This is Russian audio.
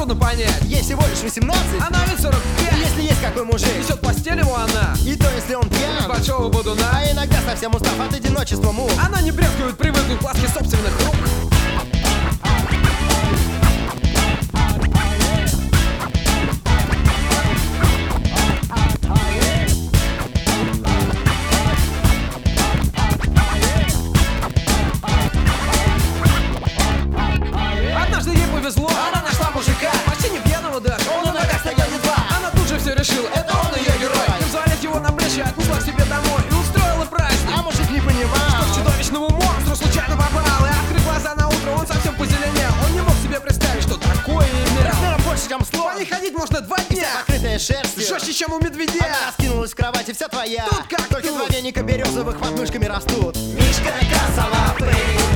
трудно понять. Ей всего лишь 18, Она ведь 45. если есть какой мужик, Несет постель его она и то если он пьян, большого бодуна. а иногда совсем устав от одиночества мук. Она не брезгует привыкнуть к ласке собственных рук. Однажды ей повезло, она нашла мужика, почти не пьяного даже, он на ногах стоял едва. Она тут же все решила, это он ее герой. И взвалив его на плечи, отнесла к себе домой и устроила праздник. А мужик не понимал, Что к чудовищному монстру случайно попал. И открыв глаза на утро, он совсем позеленел. Он не мог себе представить, что такое имел. размером больше, чем слон, По ней ходить можно 2 дня, покрытая шерстью, жестче, чем у медведя. она раскинулась в кровати, вся твоя. Тут как Только тут. два веника березовых под мышками растут. Мишка косолапый,